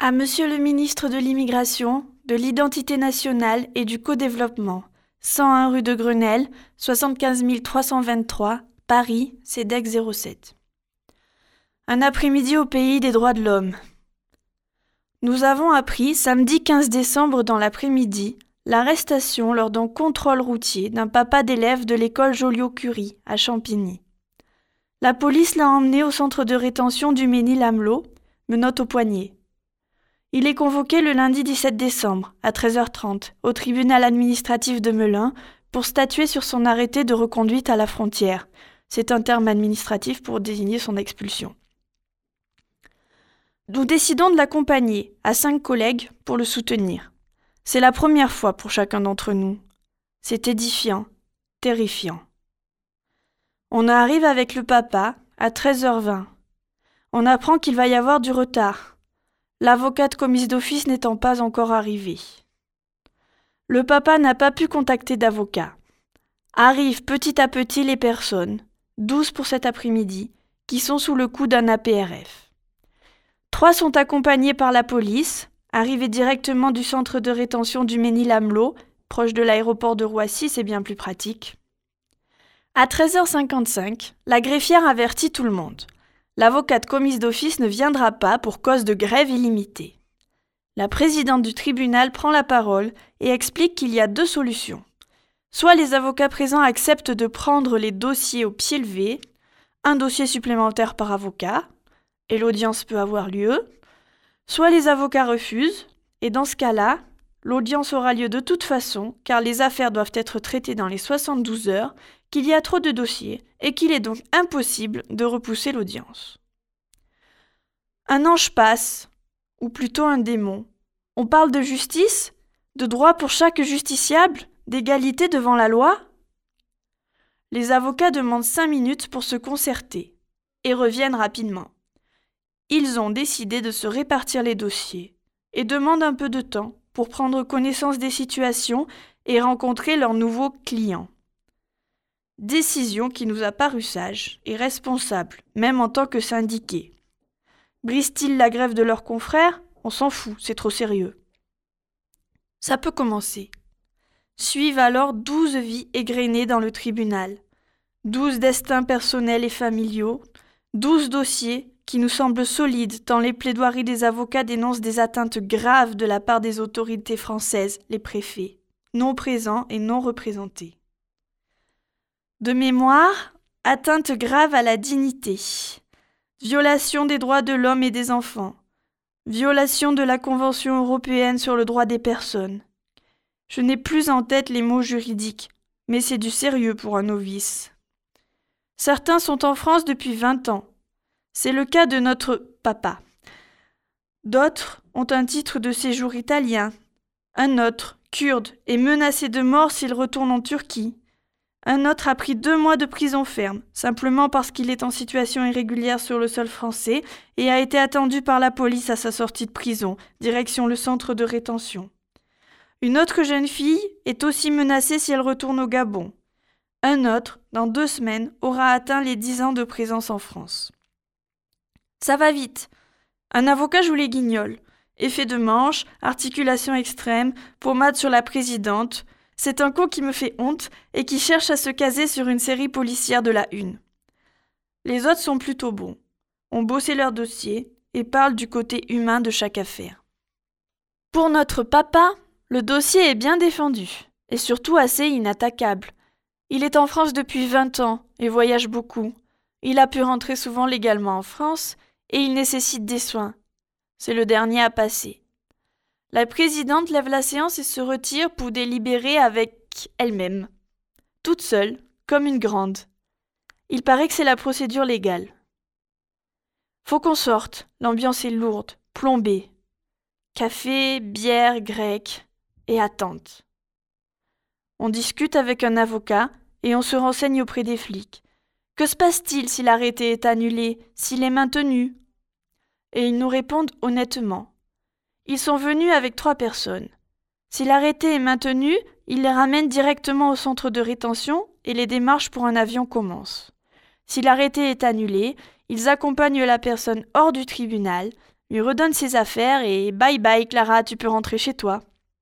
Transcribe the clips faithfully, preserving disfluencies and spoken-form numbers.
À Monsieur le ministre de l'Immigration, de l'Identité nationale et du Co-développement, cent un rue de Grenelle, soixante-quinze mille trois cent vingt-trois, Paris, C E D E C zéro sept. Un après-midi au pays des droits de l'homme. Nous avons appris, samedi quinze décembre dans l'après-midi, l'arrestation lors d'un contrôle routier d'un papa d'élève de l'école Joliot-Curie, à Champigny. La police l'a emmené au centre de rétention du Mesnil-Amelot, menottes au poignet. Il est convoqué le lundi dix-sept décembre, à treize heures trente, au tribunal administratif de Melun pour statuer sur son arrêté de reconduite à la frontière. C'est un terme administratif pour désigner son expulsion. Nous décidons de l'accompagner, à cinq collègues, pour le soutenir. C'est la première fois pour chacun d'entre nous. C'est édifiant, terrifiant. On arrive avec le papa à treize heures vingt. On apprend qu'il va y avoir du retard. L'avocate commise d'office n'étant pas encore arrivée. Le papa n'a pas pu contacter d'avocat. Arrivent petit à petit les personnes, douze pour cet après-midi, qui sont sous le coup d'un A P R F. Trois sont accompagnés par la police, arrivés directement du centre de rétention du Mesnil-Amelot, proche de l'aéroport de Roissy, c'est bien plus pratique. À treize heures cinquante-cinq, la greffière avertit tout le monde. L'avocate commise d'office ne viendra pas pour cause de grève illimitée. La présidente du tribunal prend la parole et explique qu'il y a deux solutions. Soit les avocats présents acceptent de prendre les dossiers au pied levé, un dossier supplémentaire par avocat, et l'audience peut avoir lieu, soit les avocats refusent, et dans ce cas-là, l'audience aura lieu de toute façon, car les affaires doivent être traitées dans les soixante-douze heures, qu'il y a trop de dossiers et qu'il est donc impossible de repousser l'audience. Un ange passe, ou plutôt un démon. On parle de justice, de droit pour chaque justiciable, d'égalité devant la loi. Les avocats demandent cinq minutes pour se concerter et reviennent rapidement. Ils ont décidé de se répartir les dossiers et demandent un peu de temps pour prendre connaissance des situations et rencontrer leurs nouveaux clients. Décision qui nous a paru sage et responsable, même en tant que syndiqués. Brisent-ils la grève de leurs confrères ? On s'en fout, c'est trop sérieux. Ça peut commencer. Suivent alors douze vies égrenées dans le tribunal, douze destins personnels et familiaux, douze dossiers qui nous semblent solides tant les plaidoiries des avocats dénoncent des atteintes graves de la part des autorités françaises, les préfets, non présents et non représentés. De mémoire, atteinte grave à la dignité, violation des droits de l'homme et des enfants, violation de la Convention européenne sur le droit des personnes. Je n'ai plus en tête les mots juridiques, mais c'est du sérieux pour un novice. Certains sont en France depuis vingt ans. C'est le cas de notre papa. D'autres ont un titre de séjour italien. Un autre, kurde, est menacé de mort s'il retourne en Turquie. Un autre a pris deux mois de prison ferme, simplement parce qu'il est en situation irrégulière sur le sol français et a été attendu par la police à sa sortie de prison, direction le centre de rétention. Une autre jeune fille est aussi menacée si elle retourne au Gabon. Un autre, dans deux semaines, aura atteint les dix ans de présence en France. Ça va vite. Un avocat joue les guignols. Effet de manche, articulation extrême, pommade sur la présidente. C'est un con qui me fait honte et qui cherche à se caser sur une série policière de la une. Les autres sont plutôt bons, ont bossé leur dossier et parlent du côté humain de chaque affaire. Pour notre papa, le dossier est bien défendu et surtout assez inattaquable. Il est en France depuis vingt ans et voyage beaucoup. Il a pu rentrer souvent légalement en France et il nécessite des soins. C'est le dernier à passer. La présidente lève la séance et se retire pour délibérer avec elle-même. Toute seule, comme une grande. Il paraît que c'est la procédure légale. Faut qu'on sorte, l'ambiance est lourde, plombée. Café, bière, grec et attente. On discute avec un avocat et on se renseigne auprès des flics. Que se passe-t-il si l'arrêté est annulé, s'il est maintenu ? Et ils nous répondent honnêtement. Ils sont venus avec trois personnes. Si l'arrêté est maintenu, ils les ramènent directement au centre de rétention et les démarches pour un avion commencent. Si l'arrêté est annulé, ils accompagnent la personne hors du tribunal, lui redonne ses affaires et bye bye Clara, tu peux rentrer chez toi.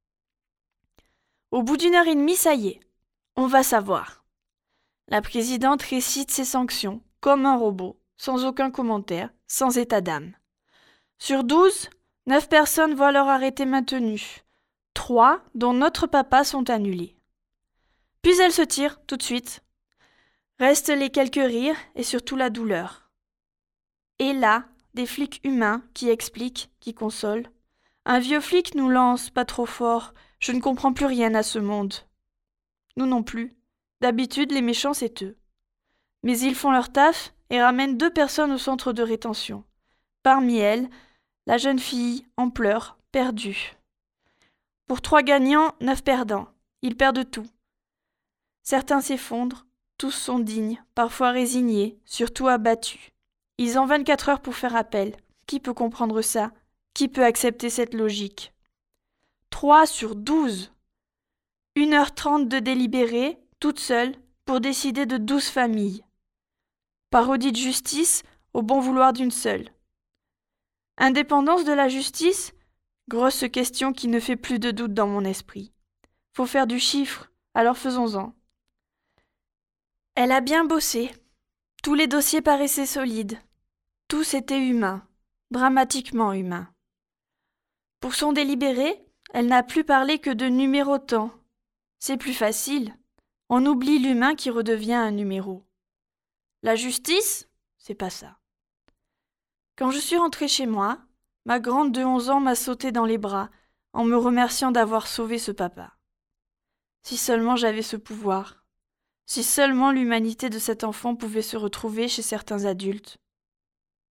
Au bout d'une heure et demie, ça y est, on va savoir. La présidente récite ses sanctions, comme un robot, sans aucun commentaire, sans état d'âme. Sur douze, neuf personnes voient leur arrêté maintenu. Trois, dont notre papa, sont annulés. Puis elle se tire, tout de suite. Restent les quelques rires et surtout la douleur. Et là, des flics humains qui expliquent, qui consolent. Un vieux flic nous lance, pas trop fort, je ne comprends plus rien à ce monde. Nous non plus. D'habitude, les méchants, c'est eux. Mais ils font leur taf et ramènent deux personnes au centre de rétention. Parmi elles, la jeune fille, en pleurs, perdue. Pour trois gagnants, neuf perdants. Ils perdent tout. Certains s'effondrent, tous sont dignes, parfois résignés, surtout abattus. Ils ont vingt-quatre heures pour faire appel. Qui peut comprendre ça? Qui peut accepter cette logique? Trois sur douze. Une heure trente de délibéré, toute seule, pour décider de douze familles. Parodie de justice au bon vouloir d'une seule. Indépendance de la justice? Grosse question qui ne fait plus de doute dans mon esprit. Faut faire du chiffre, alors faisons-en. Elle a bien bossé. Tous les dossiers paraissaient solides. Tous étaient humains, dramatiquement humains. Pour son délibéré, elle n'a plus parlé que de numérotants. C'est plus facile. On oublie l'humain qui redevient un numéro. La justice, c'est pas ça. Quand je suis rentrée chez moi, ma grande de onze ans m'a sauté dans les bras en me remerciant d'avoir sauvé ce papa. Si seulement j'avais ce pouvoir. Si seulement l'humanité de cet enfant pouvait se retrouver chez certains adultes.